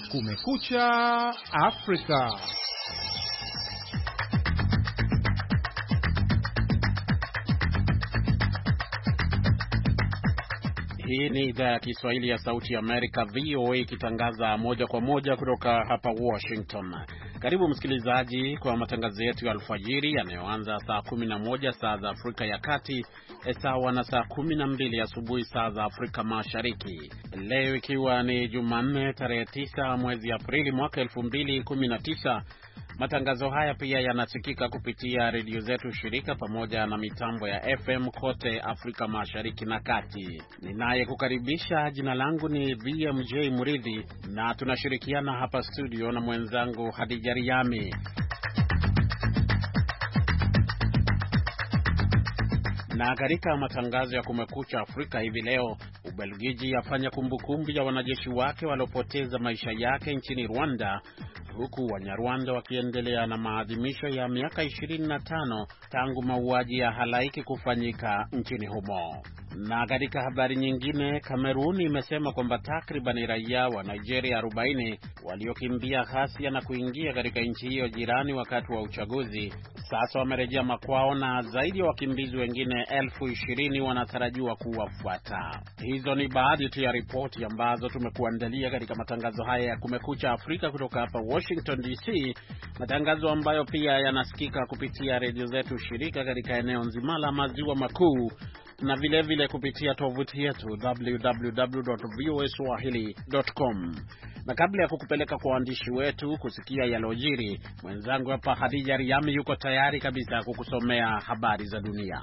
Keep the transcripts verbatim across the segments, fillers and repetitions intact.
Kumekucha Afrika. Hii ni idhaa ya Kiswahili ya Sauti ya Amerika, V O A, ikitangaza moja kwa moja kutoka hapa Washington. Karibu msikilizaji kwa matangazo yetu ya alfajiri yanayoanza saa kumi na moja saa za Afrika ya Kati, sawa na saa kumi na mbili asubuhi saa za Afrika Mashariki. Leo ikiwa ni Jumanne tarehe tisa mwezi Aprili mwaka elfu mbili kumi na tisa. Matangazo haya pia yanasikika kupitia redio zetu shirika pamoja na mitambo ya F M kote Afrika Mashariki na Kati. Ninaye kukaribisha, jina langu ni V M J Muridhi, na tunashirikiana hapa studio na mwenzangu Hadija Riami. Na katika matangazo ya Kumekucha Afrika hivi leo, Ubelgiji yafanya kumbukumbu ya wanajeshi wake waliopoteza maisha yake nchini Rwanda, huku Wanyarwanda wakiendelea na maadhimisho ya miaka ishirini na tano tangu mauaji ya halaiki kufanyika nchini humo. Na katika habari nyingine, Kameruni imesema kwamba takriban raia wa Nigeria arobaini waliokimbia ghasia na kuingia katika nchi hiyo jirani wakati wa uchaguzi sasa wamerejea makwao, na zaidi ya wakimbizi wengine elfu ishirini wanatarajiwa kuwafuata. Hizo ni baadhi tu ya ripoti ambazo tumekuandalia katika matangazo haya ya Kumekucha Afrika kutoka hapa Washington D C, matangazo ambayo pia yanasikika kupitia redio zetu shirika katika eneo nzima la maziwa makuu, na vile vile kupitia tovuti yetu w w w dot v o a swahili dot com. Na kabla ya kukupeleka kwa waandishi wetu kusikia yalojiri, mwenzangu hapa Hadija Riami yuko tayari kabisa kukusomea habari za dunia.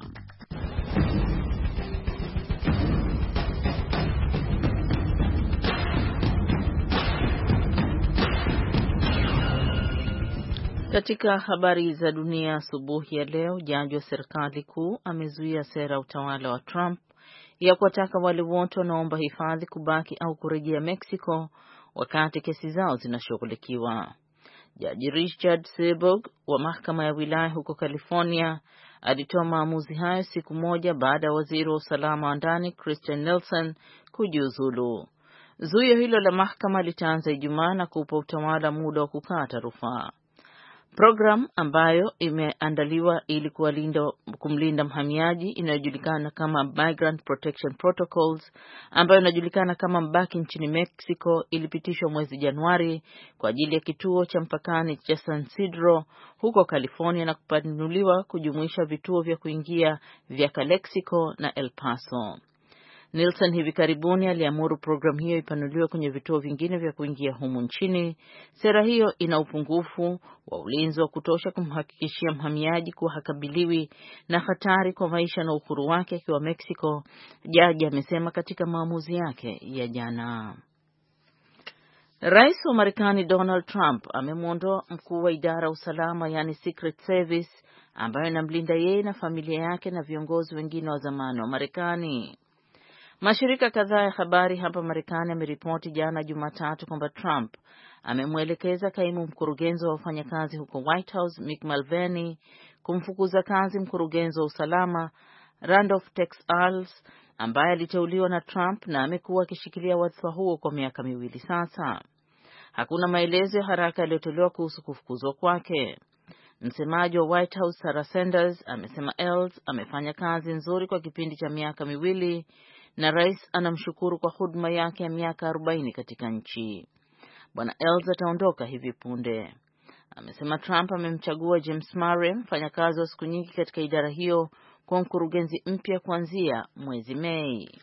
Katika habari za dunia asubuhi ya leo, jaji wa serikali kuu amezuia sera utawala wa Trump ya kuwataka wale wote wanaomba hifadhi kubaki au kurejea Mexico wakati kesi zao zinashughulikiwa. Jaji Richard Seaborg wa mahakama ya wilaya huko California alitoa maamuzi hayo siku moja baada ya waziri wa usalama wa ndani Christian Nelson kujiuzulu. Zuio hilo la mahakama litaanza Ijumaa na kuupa utawala muda wa kukata rufaa. Program ambayo imeandaliwa ili kuwalinda kumlinda mhamiaji inayojulikana kama Migrant Protection Protocols, ambayo inajulikana kama mbaki nchini Mexico, ilipitishwa mwezi Januari kwa ajili ya kituo cha mpakani cha San Isidro huko California na kupanuliwa kujumuisha vituo vya kuingia vya Calexico na El Paso. Nelson hivi karibuni aliamuru programu hiyo ipanuliwe kwenye vituo vingine vya kuingia humu nchini. Sera hiyo ina upungufu wa ulinzi wa kutosha kumhakikishia mhamiaji kuwa hakabiliwi na hatari kwa maisha na uhuru wake akiwa Mexico, jaji amesema katika maamuzi yake ya jana. Rais wa Marekani Donald Trump amemwondoa mkuu wa idara ya usalama, yani Secret Service, ambayo inamlinda yeye na familia yake na viongozi wengine wa zamani wa Marekani. Mashirika kadhaa ya habari hapa Marekani yameripoti jana Jumatatu kwamba Trump amemwelekeza kaimu mkurugenzi wa wafanyakazi huko White House Mick Mulvaney kumfukuza kazi mkurugenzi wa usalama Randolph Tex Earls, ambaye aliteuliwa na Trump na amekuwa akishikilia wadhifa huo kwa miaka miwili sasa. Hakuna maelezo ya haraka yaliyotolewa kuhusu kufukuzwa kwake. Msemaji wa White House Sarah Sanders amesema Earls amefanya kazi nzuri kwa kipindi cha miaka miwili na rais anamshukuru kwa huduma yake ya miaka arobaini katika nchi. Bwana Earls ataondoka hivi punde. Amesema Trump amemchagua James Murray, mfanyakazi wa siku nyingi katika idara hiyo, kwa mkurugenzi mpya kuanzia mwezi Mei.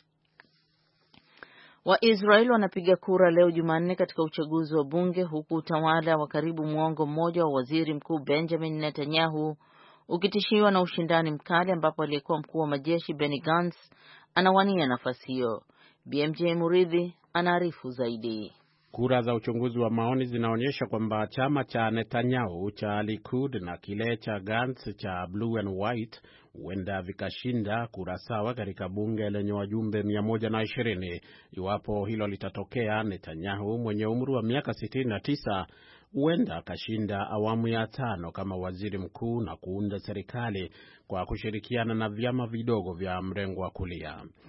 Waisraeli wanapiga kura leo Jumanne katika uchaguzi wa bunge, huku utawala wa karibu muongo mmoja wa waziri mkuu Benjamin Netanyahu ukitishiwa na ushindani mkali, ambapo aliyekuwa mkuu wa majeshi Benny Gantz anawania nafasi hiyo. B M J Muridhi anaarifu zaidi. Kura za uchunguzi wa maoni zinaonyesha kwamba chama cha Netanyahu cha Likud na kile cha Gantz cha Blue and White huenda vikashinda kura sawa katika bunge lenye wajumbe mia moja na ishirini. Iwapo hilo litatokea, Netanyahu mwenye umri wa miaka sitini na tisa huenda akashinda awamu ya tano kama waziri mkuu na kuunda serikali kwa kushirikiana na vyama vidogo vya mrengo wa kulia.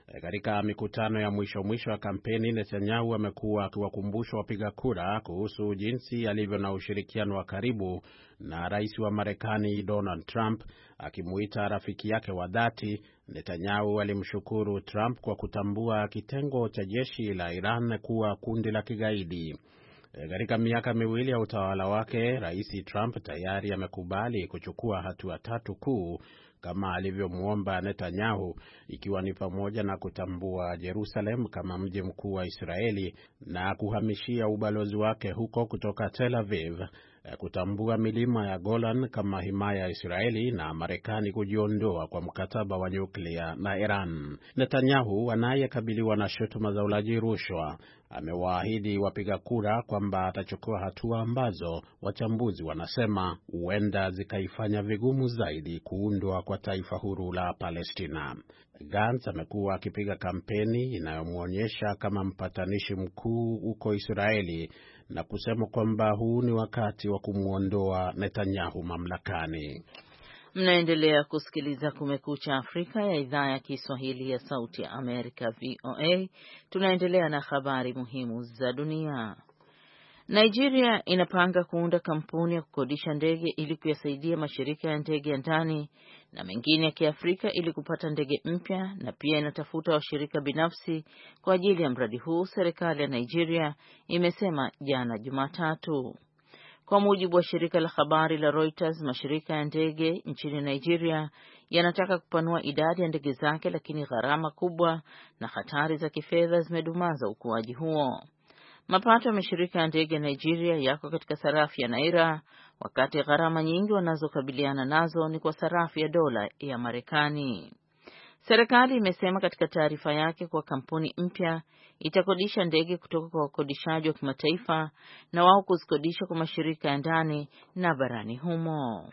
Katika mikutano ya mwisho mwisho wa kampeni, Netanyahu amekuwa akiwakumbusha wapiga kura kuhusu jinsi alivyo na ushirikiano wa karibu na rais wa Marekani Donald Trump, akimuita rafiki yake wa dhati. Netanyahu alimshukuru Trump kwa kutambua kitengo cha jeshi la Iran kuwa kundi la kigaidi. Katika miaka miwili ya utawala wake, Rais Trump tayari amekubali kuchukua hatua tatu kuu kama alivyomwomba Netanyahu, ikiwa ni pamoja na kutambua Jerusalem kama mji mkuu wa Israeli na kuhamishia ubalozi wake huko kutoka Tel Aviv, kutambua milima ya Golan kama himaya ya Israeli na Marekani kujiondoa kwa mkataba wa nyuklia na Iran. Netanyahu anayekabiliwa na shutuma za ulaji rushwa amewaahidi wapiga kura kwamba atachukua hatua ambazo wachambuzi wanasema huenda zikaifanya vigumu zaidi kuundwa kwa taifa huru la Palestina. Gantz amekuwa akipiga kampeni inayomwonyesha kama mpatanishi mkuu huko Israeli na kusema kwamba huu ni wakati wa kumwondoa Netanyahu mamlakani. Mnaendelea kusikiliza Kumekucha Afrika ya idhaa ya Kiswahili ya Sauti ya Amerika, V O A. Tunaendelea na habari muhimu za dunia. Nigeria inapanga kuunda kampuni ya kukodisha ndege ili kuyasaidia mashirika ya ndege ya ndani na mengine ya Kiafrika ili kupata ndege mpya, na pia inatafuta washirika binafsi kwa ajili ya mradi huu, serikali ya Nigeria imesema jana Jumatatu. Kwa mujibu wa shirika la habari la Reuters, mashirika ya ndege nchini Nigeria yanataka kupanua idadi ya ndege zake, lakini gharama kubwa na hatari za kifedha zimedumaza ukuaji huo. Mapato ya mashirika ya ndege ya Nigeria yako katika sarafu ya naira, wakati gharama nyingi wanazokabiliana nazo ni kwa sarafu ya dola ya Marekani. Serikali imesema katika taarifa yake kwa kampuni mpya itakodisha ndege kutoka kwa wakodishaji wa kimataifa na wao kuzikodisha kwa mashirika ya ndani na barani humo.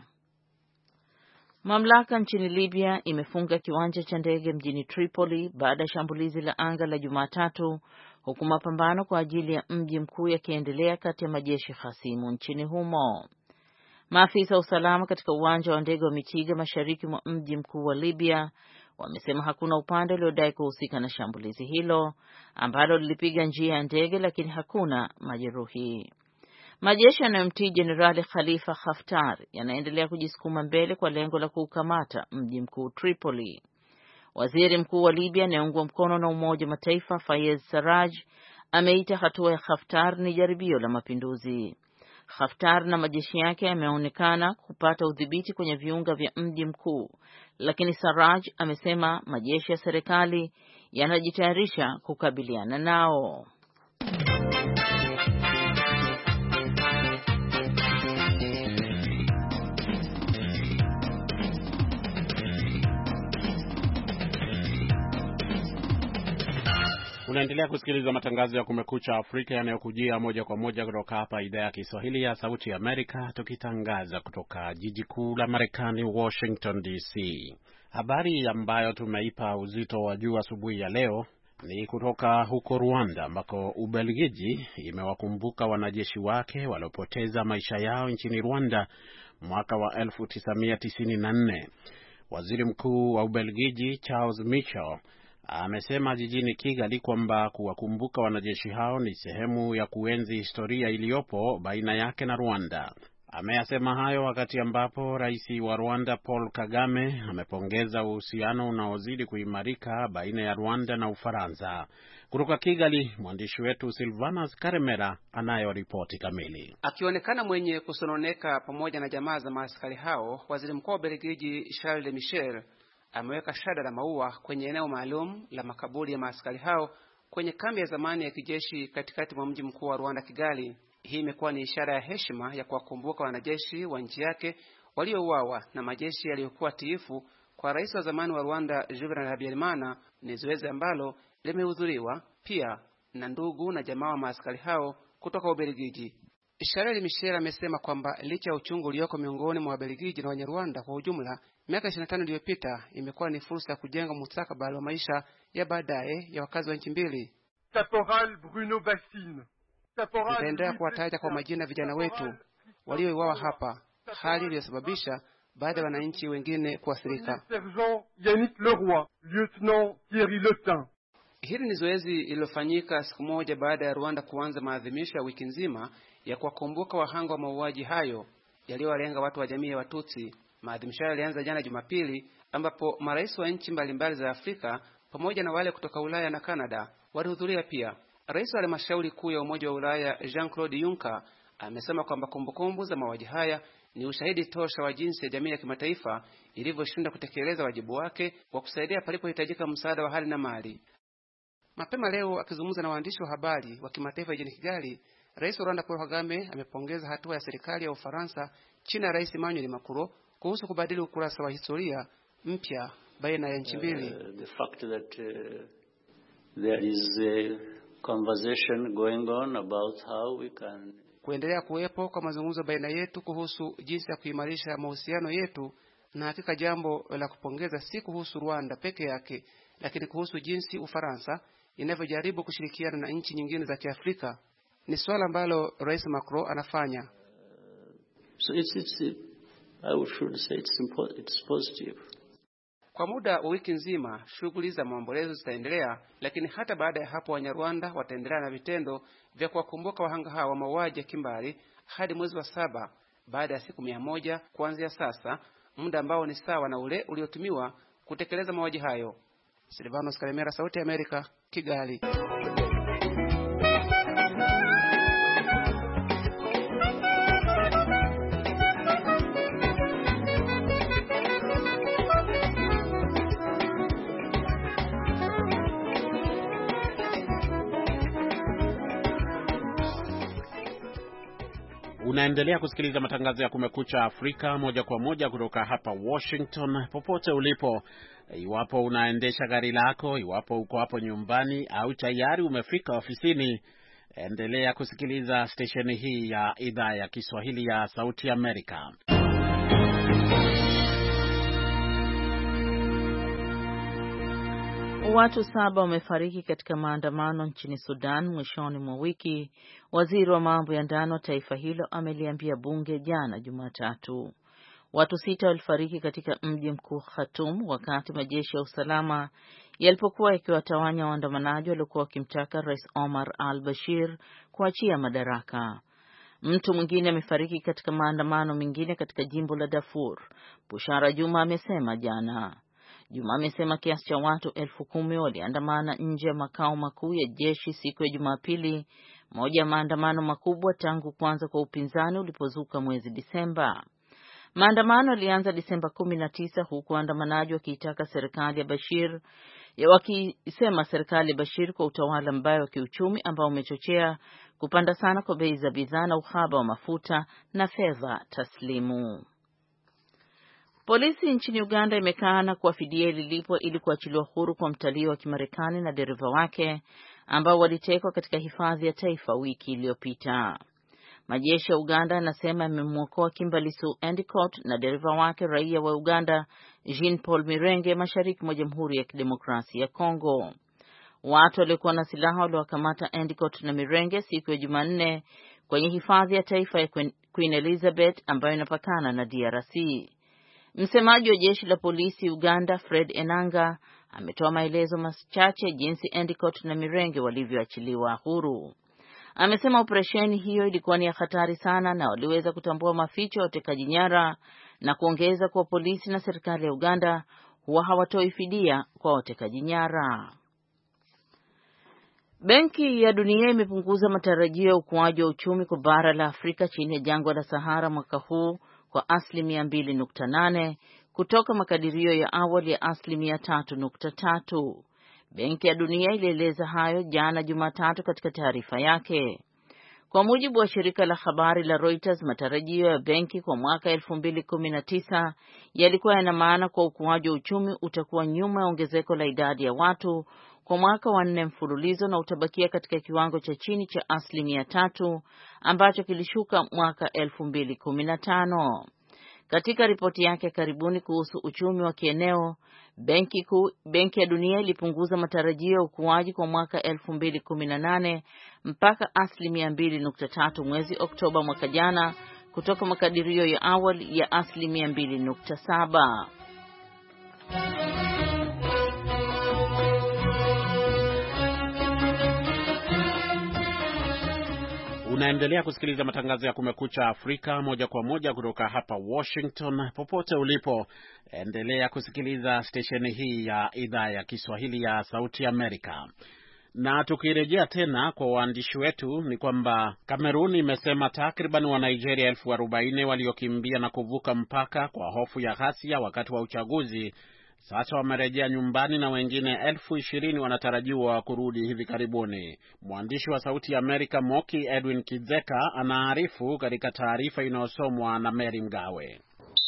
Mamlaka nchini Libya imefunga kiwanja cha ndege mjini Tripoli baada ya shambulizi la anga la Jumatatu, huku mapambano kwa ajili ya mji mkuu yakiendelea kati ya majeshi hasimu nchini humo. Maafisa wa usalama katika uwanja wa ndege wa Mitiga mashariki mwa mji mkuu wa Libya wamesema hakuna upande uliodai kuhusika na shambulizi hilo ambalo lilipiga njia ya ndege, lakini hakuna majeruhi. Majeshi yanayomtii Jenerali Khalifa Haftar yanaendelea kujisukuma mbele kwa lengo la kuukamata mji mkuu Tripoli. Waziri Mkuu wa Libya anayeungwa mkono na Umoja wa Mataifa Fayez Sarraj ameita hatua ya Haftar ni jaribio la mapinduzi. Haftar na majeshi yake yameonekana kupata udhibiti kwenye viunga vya mji mkuu, lakini Sarraj amesema majeshi ya serikali yanajitayarisha kukabiliana nao. Unaendelea kusikiliza matangazo ya Kumekucha Afrika yanayokujia moja kwa moja kutoka hapa idhaa ya Kiswahili ya Sauti ya Amerika, tukitangaza kutoka jiji kuu la Marekani, Washington D C. Habari ambayo tumeipa uzito wa juu asubuhi ya leo ni kutoka huko Rwanda, ambako Ubelgiji imewakumbuka wanajeshi wake waliopoteza maisha yao nchini Rwanda mwaka wa elfu tisa mia tisini na nne. Waziri Mkuu wa Ubelgiji Charles Michel amesema jijini Kigali kwamba kuwakumbuka wanajeshi hao ni sehemu ya kuenzi historia iliyopo baina yake na Rwanda. Ameyasema hayo wakati ambapo rais wa Rwanda Paul Kagame amepongeza uhusiano unaozidi kuimarika baina ya Rwanda na Ufaransa. Kutoka Kigali, mwandishi wetu Silvanas Karemera anayo ripoti kamili. Akionekana mwenye kusononeka pamoja na jamaa za maaskari hao, waziri mkuu wa Ubelgiji Charles Michel ameweka shada la maua kwenye eneo maalum la makaburi ya maaskari hao kwenye kambi ya zamani ya kijeshi katikati mwa mji mkuu wa Rwanda, Kigali. Hii imekuwa ni ishara ya heshima ya kuwakumbuka wanajeshi wa nchi yake waliouawa na majeshi yaliyokuwa tiifu kwa rais wa zamani wa Rwanda Juvenal Habyarimana. Ni zoezi ambalo limehudhuriwa pia na ndugu na jamaa wa maaskari hao kutoka Ubelgiji. Charles Michel amesema kwamba licha ya uchungu ulioko miongoni mwa Wabelgiji na Wanyarwanda kwa ujumla, miaka ishirini na tano iliyopita imekuwa ni fursa ya kujenga mustakabali wa maisha ya baadaye ya wakazi wa nchi mbili. Caporal Bruno Bassine, Nitaendelea kuwataja kwa majina vijana wetu waliouawa hapa, hali iliyosababisha baada ya wananchi wengine kuathirika. Sergent Yannick Leroy, Lieutenant Thierry Letin. Hili ni zoezi lililofanyika siku moja baada ya Rwanda kuanza maadhimisho ya wiki nzima ya kuwakumbuka wahanga wa mauaji hayo yaliyowalenga watu wa jamii ya Watutsi. Maadhimisho yalianza jana Jumapili, ambapo marais wa nchi mbalimbali za Afrika pamoja na wale kutoka Ulaya na Canada walihudhuria pia. Rais wa halmashauri kuu ya Umoja wa Ulaya Jean-Claude Juncker amesema kwamba kumbukumbu za mauaji haya ni ushahidi tosha wa jinsi ya jamii ya kimataifa ilivyoshinda kutekeleza wajibu wake wa kusaidia palipohitajika msaada wa hali na mali. Mapema leo akizungumza na waandishi wa habari wa kimataifa jijini Kigali, Rais wa Rwanda Paul Kagame amepongeza hatua ya serikali ya Ufaransa chini ya Rais Emmanuel Macron kuhusu kubadili ukurasa wa historia mpya baina ya nchi mbili. Uh, the fact that uh, there is a conversation going on about how we can kuendelea kuwepo kwa mazungumzo baina yetu kuhusu jinsi ya kuimarisha mahusiano yetu, na hakika jambo la kupongeza si kuhusu Rwanda peke yake, lakini kuhusu jinsi Ufaransa inavyojaribu kushirikiana na nchi nyingine za Kiafrika. Ni swala ambalo Rais Macron anafanya. Uh, so it's it's I should say it's it's positive. Kwa muda wa wiki nzima shughuli za maombolezo zitaendelea, lakini hata baada ya hapo Wanyarwanda wataendelea na vitendo vya kuwakumbuka wahanga hawa wa mauaji ya kimbari hadi mwezi wa saba baada ya siku mia moja kuanzia sasa, muda ambao ni sawa na ule uliotumiwa kutekeleza mauaji hayo. Silvanos Kalemera, Sauti ya Amerika, Kigali. Unaendelea kusikiliza matangazo ya Kumekucha Afrika moja kwa moja kutoka hapa Washington. Popote ulipo, iwapo unaendesha gari lako, iwapo uko hapo nyumbani au tayari umefika ofisini, endelea kusikiliza stesheni hii ya idhaa ya Kiswahili ya Sauti Amerika. Watu saba wamefariki katika maandamano nchini Sudan mwishoni mwa wiki, waziri wa mambo ya ndani wa taifa hilo ameliambia bunge jana Jumatatu. Watu sita walifariki katika mji mkuu Khartoum wakati majeshi ya usalama yalipokuwa yakiwatawanya waandamanaji waliokuwa wakimtaka Rais Omar al-Bashir kuachia madaraka. Mtu mwingine amefariki katika maandamano mengine katika jimbo la Darfur, Bushara Juma amesema jana. Juma amesema kiasi cha watu elfu kumi waliandamana nje ya makao makuu ya jeshi siku ya Jumapili, moja ya maandamano makubwa tangu kuanza kwa upinzani ulipozuka mwezi Disemba. Maandamano yalianza Disemba kumi na tisa huku waandamanaji wakiitaka serikali ya Bashir ya wakisema serikali ya Bashir kwa utawala mbaya wa kiuchumi ambao umechochea kupanda sana kwa bei za bidhaa na uhaba wa mafuta na fedha taslimu. Polisi nchini Uganda imekana kuwafidia ililipwa ili kuachiliwa huru kwa mtalii wa Kimarekani na dereva wake ambao walitekwa katika hifadhi ya taifa wiki iliyopita. Majeshi ya Uganda yanasema yamemwokoa Kimbalisu Endicott na dereva wake raia wa Uganda Jean Paul Mirenge mashariki mwa Jamhuri ya Kidemokrasia ya Kongo. Watu waliokuwa na silaha waliwakamata Endicott na Mirenge siku ya Jumanne kwenye hifadhi ya taifa ya Queen Elizabeth ambayo inapakana na D R C. Msemaji wa jeshi la polisi Uganda Fred Enanga ametoa maelezo machache jinsi Endicott na Mirenge walivyoachiliwa huru. Amesema operesheni hiyo ilikuwa ni ya hatari sana na waliweza kutambua maficho ya utekaji nyara, na kuongeza kuwa polisi na serikali ya Uganda huwa hawatoi fidia kwa watekaji nyara. Benki ya Dunia imepunguza matarajio ya ukuaji wa uchumi kwa bara la Afrika chini ya jangwa la Sahara mwaka huu kwa asilimia mbili nukta nane kutoka makadirio ya awali ya asilimia tatu nukta tatu. Benki ya Dunia ilieleza hayo jana Jumatatu katika taarifa yake. Kwa mujibu wa shirika la habari la Reuters, matarajio ya benki kwa mwaka elfu mbili kumi na tisa yalikuwa yana maana kwa ukuaji wa uchumi utakuwa nyuma ya ongezeko la idadi ya watu kwa mwaka wa nne mfululizo na utabakia katika kiwango cha chini cha asilimia tatu ambacho kilishuka mwaka elfu mbili kumi na tano. Katika ripoti yake karibuni kuhusu uchumi wa kieneo, Benki kuu, Benki ya Dunia ilipunguza matarajio ya ukuaji kwa mwaka elfu mbili kumi na nane mpaka asilimia mbili nukta tatu mwezi Oktoba mwaka jana kutoka makadirio ya awali ya asilimia mbili nukta saba. Unaendelea kusikiliza matangazo ya Kumekucha Afrika moja kwa moja kutoka hapa Washington. Popote ulipo, endelea kusikiliza stesheni hii ya idhaa ya Kiswahili ya Sauti Amerika. Na tukirejea tena kwa waandishi wetu, ni kwamba Kamerun imesema takriban wa Nigeria elfu arobaini waliokimbia na kuvuka mpaka kwa hofu ya ghasia wakati wa uchaguzi sasa wamerejea nyumbani na wengine elfu ishirini wanatarajiwa kurudi hivi karibuni. Mwandishi wa Sauti ya Amerika Moki Edwin Kizeka anaarifu katika taarifa inayosomwa na Mary Mgawe.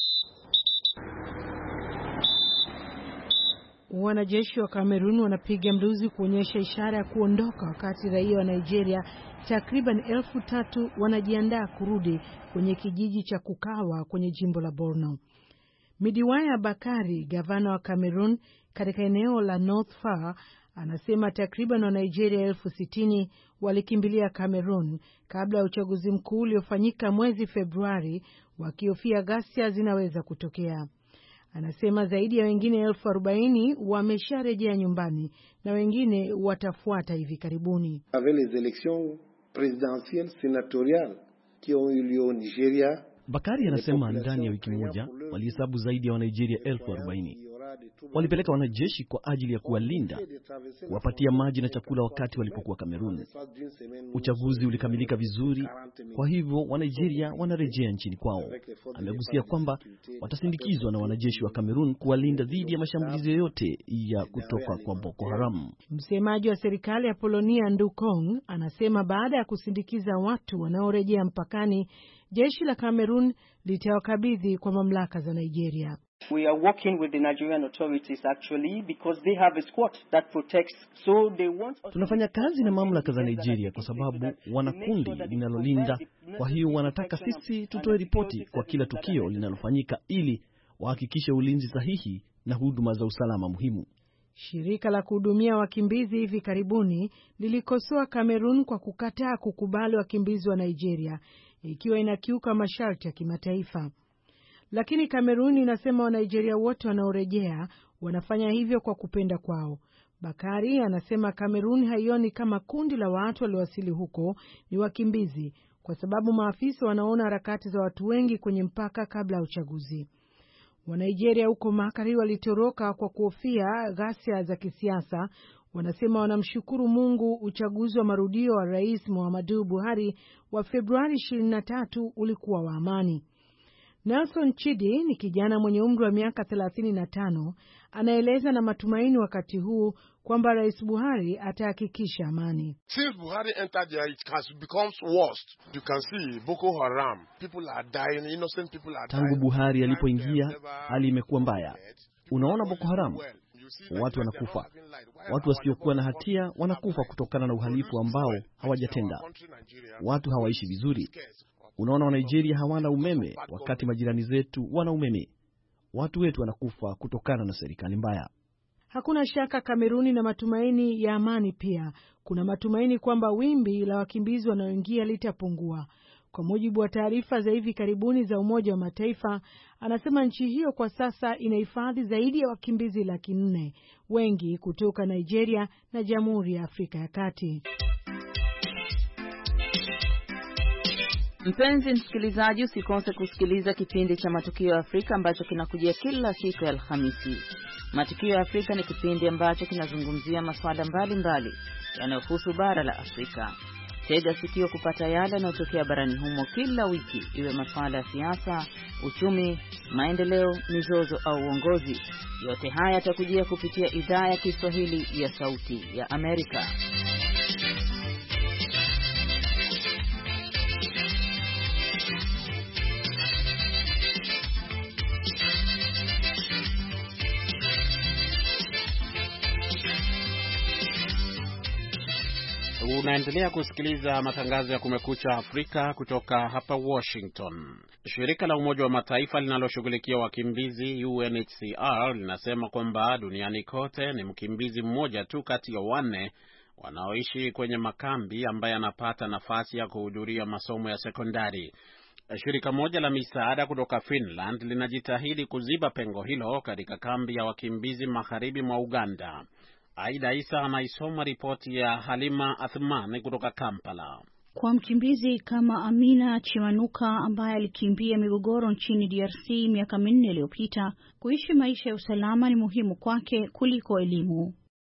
Wanajeshi wa Kamerun wanapiga mluzi kuonyesha ishara ya kuondoka, wakati raia wa Nigeria takriban elfu tatu wanajiandaa kurudi kwenye kijiji cha Kukawa kwenye jimbo la Borno. Midiwaya Bakari, gavana wa Kamerun katika eneo la North Far, anasema takriban wa Nigeria elfu sitini walikimbilia Kamerun kabla ya uchaguzi mkuu uliofanyika mwezi Februari, wakihofia ghasia zinaweza kutokea. Anasema zaidi ya wengine elfu arobaini wamesharejea nyumbani na wengine watafuata hivi karibuni. Avec les élections présidentielles sénatoriales qui ont eu lieu au Nigeria, Bakari anasema ndani ya wiki moja walihesabu zaidi ya Wanigeria elfu arobaini. Walipeleka wanajeshi kwa ajili ya kuwalinda, kuwapatia maji na chakula wakati walipokuwa Kamerun. Uchaguzi ulikamilika vizuri, kwa hivyo Wanigeria wanarejea nchini kwao. Amegusia kwamba watasindikizwa na wanajeshi wa Kamerun kuwalinda dhidi ya mashambulizi yoyote ya kutoka kwa Boko Haram. Msemaji wa serikali ya Polonia Ndukong anasema baada ya kusindikiza watu wanaorejea mpakani, jeshi la Kamerun litawakabidhi kwa mamlaka za Nigeria. We are working with the Nigerian authorities actually because they have a squad that protects, so they want. Tunafanya kazi na mamlaka za Nigeria kwa sababu wana kundi linalolinda, kwa hiyo wanataka sisi tutoe ripoti kwa kila tukio linalofanyika ili wahakikishe ulinzi sahihi na huduma za usalama muhimu. Shirika la kuhudumia wakimbizi hivi karibuni lilikosoa Kamerun kwa kukataa kukubali wakimbizi wa Nigeria, ikiwa inakiuka masharti ya kimataifa. Lakini Kamerun inasema wa Nigeria wote wanaorejea wanafanya hivyo kwa kupenda kwao. Bakari anasema Kamerun haioni kama kundi la watu waliowasili huko ni wakimbizi, kwa sababu maafisa wanaona harakati za watu wengi kwenye mpaka kabla ya uchaguzi. Wa Nigeria huko Makari walitoroka kwa kuhofia ghasia za kisiasa. Wanasema wanamshukuru Mungu uchaguzi wa marudio wa Rais Muhammadu Buhari wa Februari ishirini na tatu ulikuwa wa amani. Nelson Chidi ni kijana mwenye umri wa miaka thelathini na tano, anaeleza na matumaini wakati huu kwamba Rais Buhari atahakikisha amani. Since Buhari entered there, it has become worse. You can see Boko Haram, people are dying, innocent people are dying. Tangu Buhari alipoingia, hali imekuwa mbaya. Unaona Boko Haram, watu wanakufa. Watu wasiokuwa na hatia wanakufa kutokana na uhalifu ambao hawajatenda. Watu hawaishi vizuri. Unaona wa Nigeria hawana umeme wakati majirani zetu wana umeme. Watu wetu wanakufa kutokana na serikali mbaya. Hakuna shaka Kameruni na matumaini ya amani pia. Kuna matumaini kwamba wimbi la wakimbizi wanaoingia litapungua. Kwa mujibu wa taarifa za hivi karibuni za Umoja wa Mataifa, anasema nchi hiyo kwa sasa inahifadhi zaidi ya wakimbizi laki nne, wengi kutoka Nigeria na Jamhuri ya Afrika ya Kati. Mpenzi msikilizaji, usikose kusikiliza kipindi cha Matukio ya Afrika ambacho kinakujia kila siku ya Alhamisi. Matukio ya Afrika ni kipindi ambacho kinazungumzia masuala mbalimbali yanayohusu bara la Afrika. Tega sikio kupata yale yanayotokea barani humo kila wiki, iwe masuala ya siasa, uchumi, maendeleo, mizozo au uongozi. Yote haya yatakujia kupitia idhaa ya Kiswahili ya Sauti ya Amerika. Unaendelea kusikiliza matangazo ya Kumekucha Afrika kutoka hapa Washington. Shirika la Umoja wa Mataifa linaloshughulikia wakimbizi U N H C R linasema kwamba duniani kote ni mkimbizi mmoja tu kati ya wanne wanaoishi kwenye makambi ambaye anapata nafasi ya kuhudhuria masomo ya sekondari. Shirika moja la misaada kutoka Finland linajitahidi kuziba pengo hilo katika kambi ya wakimbizi magharibi mwa Uganda. Aida Isa anaisoma ripoti ya Halima Athmani kutoka Kampala. Kwa mkimbizi kama Amina Chimanuka ambaye alikimbia migogoro nchini D R C miaka minne iliyopita, kuishi maisha ya usalama ni muhimu kwake kuliko elimu.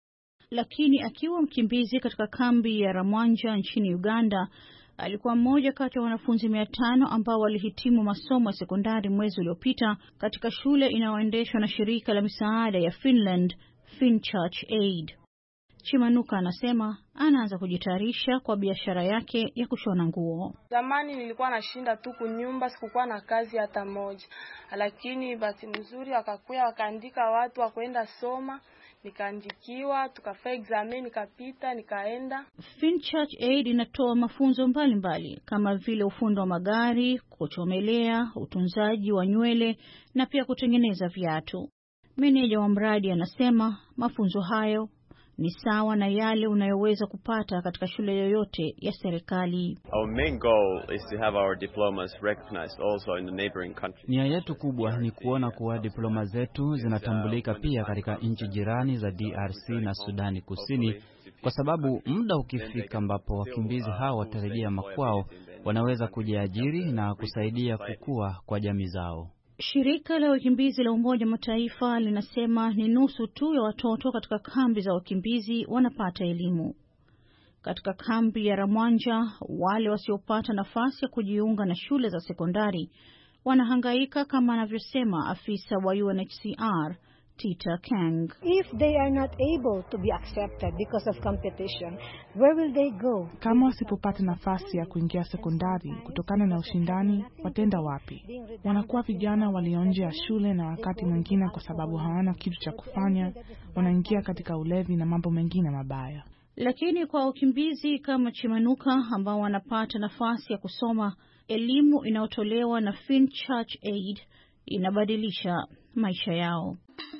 Lakini akiwa mkimbizi katika kambi ya Ramwanja nchini Uganda, alikuwa mmoja kati ya wanafunzi mia tano ambao walihitimu masomo ya sekondari mwezi uliopita katika shule inayoendeshwa na shirika la misaada ya Finland, Finchurch Aid. Chimanuka anasema anaanza kujitayarisha kwa biashara yake ya kushona nguo. Zamani nilikuwa nashinda tu kunyumba, sikukuwa na kazi hata moja. Lakini bahati nzuri wakakuya wakaandika watu wa kwenda soma, nikaandikiwa, tukafanya examen, nikapita, nikaenda. Finchurch Aid inatoa mafunzo mbalimbali mbali, kama vile ufundi wa magari, kuchomelea, utunzaji wa nywele na pia kutengeneza viatu. Meneja wa mradi anasema mafunzo hayo ni sawa na yale unayoweza kupata katika shule yoyote ya serikali. Our main goal is to have our diplomas recognized also in the neighboring countries. Nia yetu kubwa ni kuona kuwa diploma zetu zinatambulika pia katika nchi jirani za D R C na Sudani Kusini, kwa sababu muda ukifika ambapo wakimbizi hao watarejea makwao, wanaweza kujiajiri na kusaidia kukua kwa jamii zao. Shirika la wakimbizi la Umoja Mataifa linasema ni nusu tu ya watoto katika kambi za wakimbizi wanapata elimu. Katika kambi ya Ramwanja, wale wasiopata nafasi ya kujiunga na shule za sekondari wanahangaika, kama anavyosema afisa wa U N H C R Tita Kang. If they are not able to be accepted because of competition, where will they go? Kama wasipopata nafasi ya kuingia sekondari kutokana na ushindani, watenda wapi? Wanakuwa vijana walio nje ya shule, na wakati mwingine kwa sababu hawana kitu cha kufanya, wanaingia katika ulevi na mambo mengine mabaya. Lakini kwa wakimbizi kama Chimanuka ambao wanapata nafasi ya kusoma, elimu inayotolewa na Finchurch Aid inabadilisha maisha yao.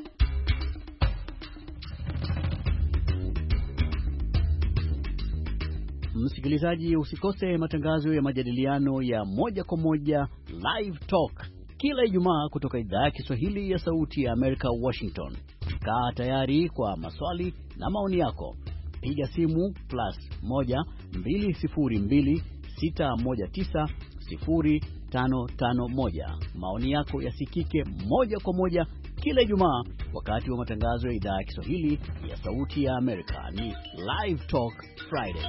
Msikilizaji, usikose matangazo ya majadiliano ya moja kwa moja Live Talk kila Ijumaa kutoka idhaa ya Kiswahili ya Sauti ya Amerika, Washington. Kaa tayari kwa maswali na maoni yako. Piga simu plus moja mbili sifuri mbili sita moja tisa sifuri tano tano moja. Maoni yako yasikike moja kwa moja kila Ijumaa wakati wa matangazo ya idhaa ya Kiswahili ya Sauti ya Amerika. Ni Live Talk Friday.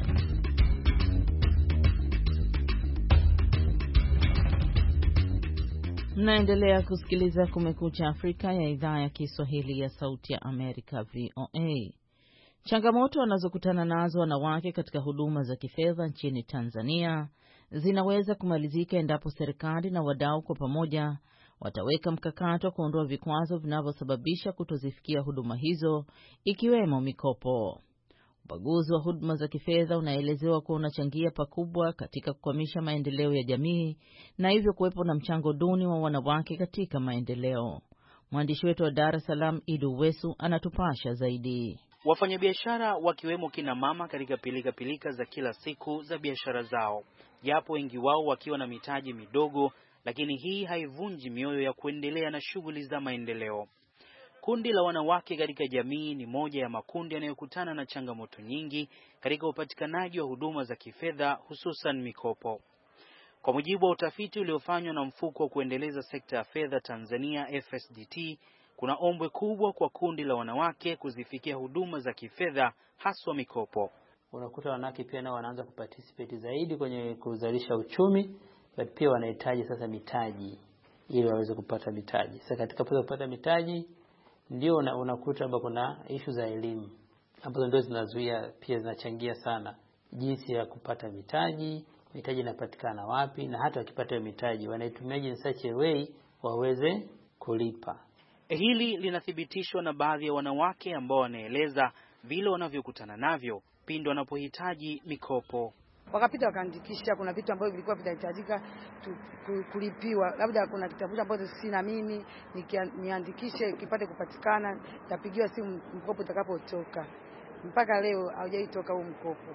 Mnaendelea kusikiliza Kumekucha Afrika ya idhaa ya Kiswahili ya Sauti ya Amerika, V O A. Changamoto wanazokutana nazo wanawake katika huduma za kifedha nchini Tanzania zinaweza kumalizika endapo serikali na wadau kwa pamoja wataweka mkakati wa kuondoa vikwazo vinavyosababisha kutozifikia huduma hizo, ikiwemo mikopo. Ubaguzi wa huduma za kifedha unaelezewa kuwa unachangia pakubwa katika kukwamisha maendeleo ya jamii na hivyo kuwepo na mchango duni wa wanawake katika maendeleo. Mwandishi wetu wa Dar es Salaam, Idu Wesu, anatupasha zaidi. Wafanyabiashara wakiwemo kina mama katika pilika pilika za kila siku za biashara zao, japo wengi wao wakiwa na mitaji midogo, lakini hii haivunji mioyo ya kuendelea na shughuli za maendeleo. Kundi la wanawake katika jamii ni moja ya makundi yanayokutana na changamoto nyingi katika upatikanaji wa huduma za kifedha, hususan mikopo. Kwa mujibu wa utafiti uliofanywa na mfuko wa kuendeleza sekta ya fedha Tanzania F S D T, kuna ombwe kubwa kwa kundi la wanawake kuzifikia huduma za kifedha, haswa mikopo. Unakuta wanawake pia nao wanaanza kuparticipate zaidi kwenye kuzalisha uchumi, but pia wanahitaji sasa mitaji ili waweze kupata mitaji. Sasa katika kupata mitaji ndio unakuta kwamba kuna issue za elimu ambazo ndio zinazuia, pia zinachangia sana jinsi ya kupata mitaji, mitaji inapatikana wapi, na hata wakipata mitaji wanaitumia in such a way waweze kulipa. Hili linathibitishwa na baadhi ya wanawake ambao wanaeleza vile wanavyokutana navyo pindi wanapohitaji mikopo. Wakapita wakaandikisha, kuna vitu ambavyo vilikuwa vinahitajika kulipiwa, labda kuna kitabu ambacho sina mimi, niandikishe kipate kupatikana, tapigiwa simu mkopo utakapotoka. Mpaka leo haujaitoka huo mkopo.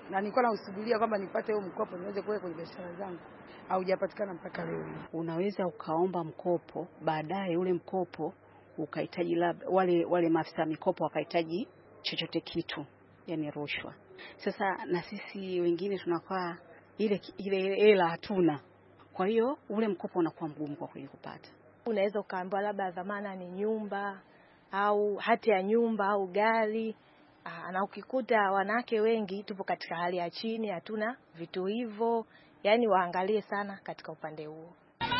na nilikuwa nausubiria kwamba nipate huo mkopo niweze kuweka kwenye biashara zangu, haujapatikana mpaka leo. Unaweza ukaomba mkopo, baadaye ule mkopo ukahitaji labda wale wale maafisa mikopo wakahitaji chochote kitu, yani rushwa. Sasa na sisi wengine tunakuwa ile ile hela hatuna, kwa hiyo ule mkopo unakuwa mgumu kwa kweli kupata. Unaweza ukaambiwa labda dhamana ni nyumba au hati ya nyumba au gari. Aa, na ukikuta wanawake wengi tupo katika hali ya chini, hatuna vitu hivyo, yani waangalie sana katika upande huo.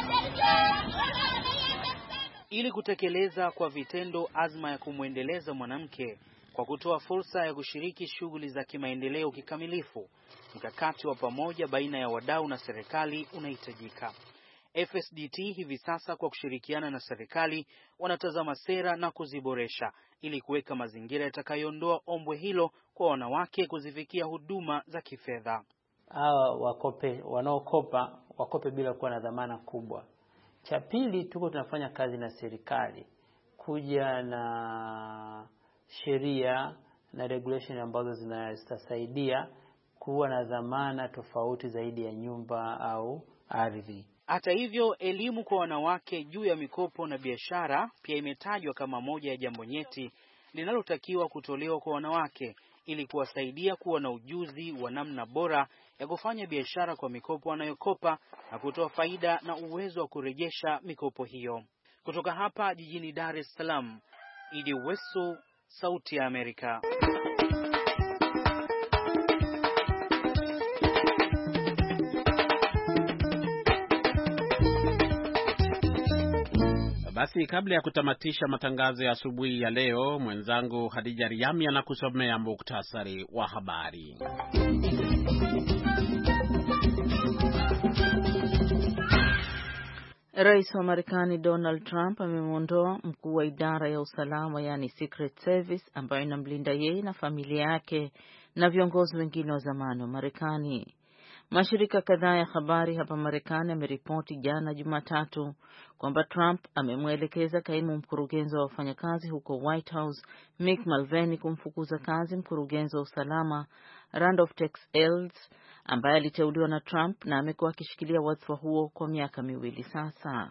Ili kutekeleza kwa vitendo azma ya kumwendeleza mwanamke kwa kutoa fursa ya kushiriki shughuli za kimaendeleo kikamilifu, mkakati wa pamoja baina ya wadau na serikali unahitajika. F S D T hivi sasa kwa kushirikiana na serikali wanatazama sera na kuziboresha ili kuweka mazingira yatakayoondoa ombwe hilo kwa wanawake kuzifikia huduma za kifedha. Hawa wakope wanaokopa wakope bila kuwa na dhamana kubwa. Cha pili, tuko tunafanya kazi na serikali kuja na sheria na regulation ambazo zinasaidia kuwa na dhamana tofauti zaidi ya nyumba au ardhi. Hata hivyo, elimu kwa wanawake juu ya mikopo na biashara pia imetajwa kama moja ya jambo nyeti linalotakiwa kutolewa kwa wanawake ili kuwasaidia kuwa na ujuzi wa namna bora ya kufanya biashara kwa mikopo wanayokopa na kutoa faida na uwezo wa kurejesha mikopo hiyo. Kutoka hapa jijini Dar es Salaam, Idi Wesu, Sauti ya Amerika. Basi kabla ya kutamatisha matangazo ya asubuhi ya leo, mwenzangu Hadija Riami anakusomea muktasari wa habari. Rais wa Marekani Donald Trump amemwondoa mkuu wa idara ya usalama yani Secret Service ambayo inamlinda yeye na familia yake na viongozi wengine wa zamani wa Marekani. Mashirika kadhaa ya habari hapa Marekani yameripoti jana Jumatatu kwamba Trump amemwelekeza kaimu mkurugenzi wa wafanyakazi huko White House Mick Mulvaney kumfukuza kazi mkurugenzi wa usalama Randolph Tex Ells ambaye aliteuliwa na Trump na amekuwa akishikilia wadhifa huo kwa miaka miwili sasa.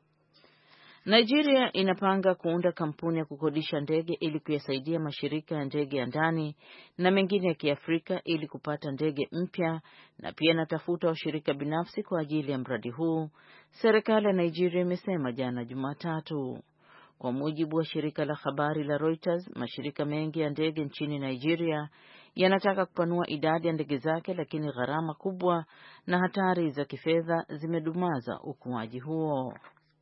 Nigeria inapanga kuunda kampuni ya kukodisha ndege ili kuyasaidia mashirika ya ndege ya ndani na mengine ya Kiafrika ili kupata ndege mpya, na pia inatafuta washirika binafsi kwa ajili ya mradi huu, serikali ya Nigeria imesema jana Jumatatu. Kwa mujibu wa shirika la habari la Reuters, mashirika mengi ya ndege nchini Nigeria yanataka kupanua idadi ya ndege zake, lakini gharama kubwa na hatari za kifedha zimedumaza ukuaji huo.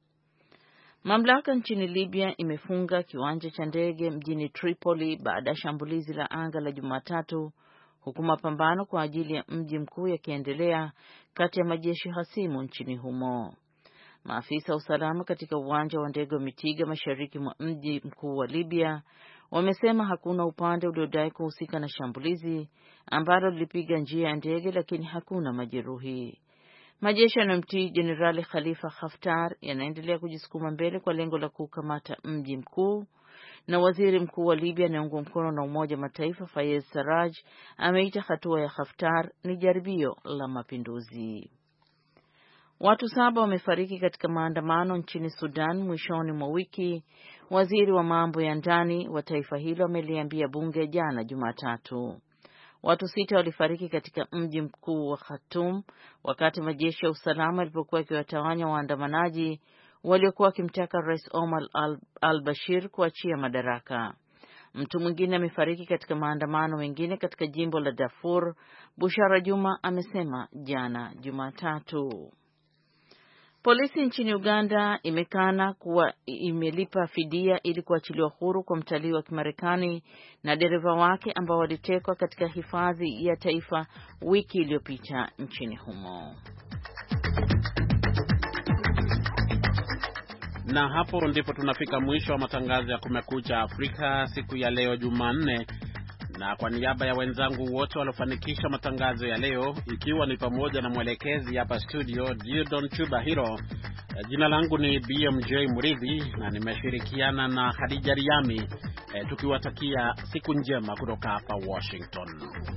Mamlaka nchini Libya imefunga kiwanja cha ndege mjini Tripoli baada ya shambulizi la anga la Jumatatu, huku mapambano kwa ajili ya mji mkuu yakiendelea kati ya majeshi hasimu nchini humo. Maafisa wa usalama katika uwanja wa ndege wa Mitiga mashariki mwa mji mkuu wa Libya wamesema hakuna upande uliodai kuhusika na shambulizi ambalo lilipiga njia ya ndege, lakini hakuna majeruhi. Majeshi yanayomtii Jenerali Khalifa Haftar yanaendelea kujisukuma mbele kwa lengo la kukamata mji mkuu, na waziri mkuu wa Libya anayeungwa mkono na Umoja wa Mataifa Fayez Sarraj ameita hatua ya Haftar ni jaribio la mapinduzi. Watu saba wamefariki katika maandamano nchini Sudan mwishoni mwa wiki, waziri wa mambo ya ndani wa taifa hilo ameliambia bunge jana Jumatatu. Watu sita walifariki katika mji mkuu wa Khartoum wakati majeshi ya usalama yalipokuwa yakiwatawanya waandamanaji waliokuwa wakimtaka Rais Omar al-Bashir kuachia madaraka. Mtu mwingine amefariki katika maandamano mengine katika jimbo la Darfur, Bushara Juma amesema jana Jumatatu. Polisi nchini Uganda imekana kuwa imelipa fidia ili kuachiliwa huru kwa mtalii wa Kimarekani na dereva wake ambao walitekwa katika hifadhi ya taifa wiki iliyopita nchini humo. Na hapo ndipo tunafika mwisho wa matangazo ya Kumekucha Afrika siku ya leo Jumanne. Na kwa niaba ya wenzangu wote waliofanikisha matangazo ya leo, ikiwa ni pamoja na mwelekezi hapa studio Diodon Chubahiro, jina langu ni B M J Muridhi na nimeshirikiana na Hadija Riami, tukiwatakia siku njema kutoka hapa Washington.